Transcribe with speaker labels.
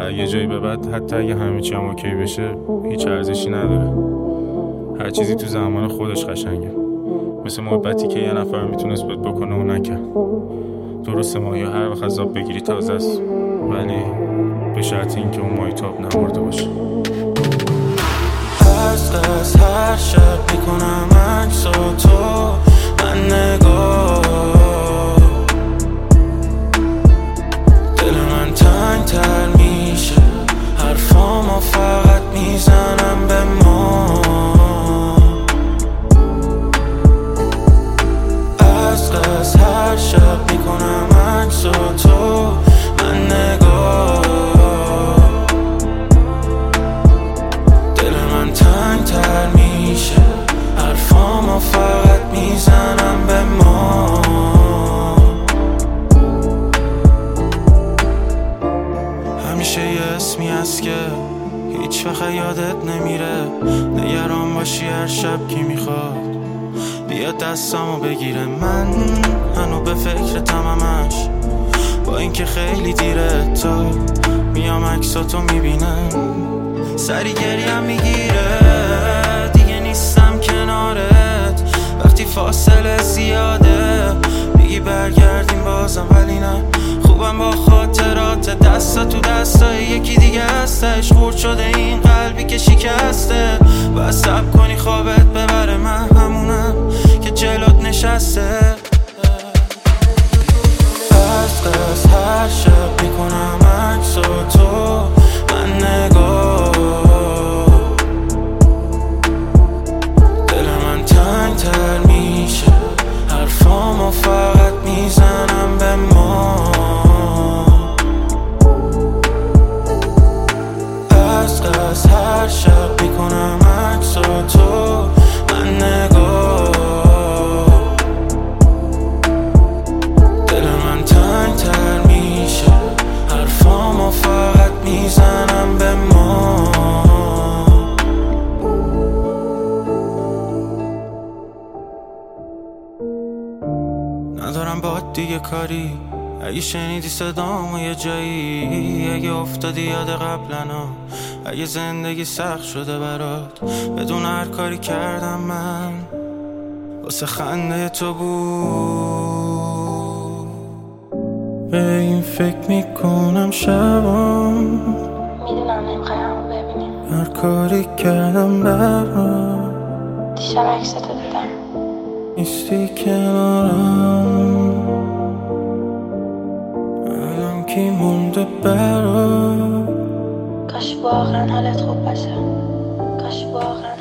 Speaker 1: یه جایی به بعد حتی اگه همه چی هم اوکی بشه هیچ ارزشی نداره. هر چیزی تو زمان خودش قشنگه، مثل محبتی که یه نفر میتونست بهت بکنه و نکرد. درسته ماهی هر وقت از آب بگیری تازه است، ولی به شرط اینکه اون ماهیتاب نمورده باشه.
Speaker 2: از هر شب میکنم عکس و تو من نگاه، دل من تنگ تر میشه، حرفامو فقط میزنم به ما. از هر شب میکنم عکس و تو من نگاه، دل من تنگ تر میشه، حرفامو فقط میزنم به ما. همیشه یه اسمی هست که هیچ وقت یادت نمیره، نگران باشی هر شب کی میخواد بیا دستامو بگیره. من هنو به فکر تمامش، با اینکه خیلی دیره تا میام عکساتو میبینم، سری گریم میگیره، دیگه نیستم کنارت وقتی فاصله زیاده، میگی برگردیم بازم ولی نه، خوبم با خاطرات دستا تو دستای یکی دیگه هستش، خورد شده این قلبی که شکسته، باید صبر کنی خوابت ببره، من همونم که جلوت نشسته. از هر شب میکنم عکس و تو من نگاه، دل من تنگ تر میشه، حرفامو فقط میزنم به ما. از هر شب میکنم عکس و تو من نگاه، دل من تنگ تر میشه، حرفامو فقط میزنم به ما. ندارم باد دیگه کاری، اگه شنیدی صدامو یه جایی، اگه افتادی یاد قبلنا، اگه زندگی سخت شده برات بدون هر کاری کردم من واسه خنده تو بود. به این فکر میکنم شبام،
Speaker 3: میدونم نمیخوای همو ببینیم،
Speaker 2: هر کاری کردم برات،
Speaker 3: دیشب عکستو دیدم
Speaker 2: نیستی کنارم، الان کی مونده برات.
Speaker 3: کاش واقعا حالت خوب باشه، کاش واقعا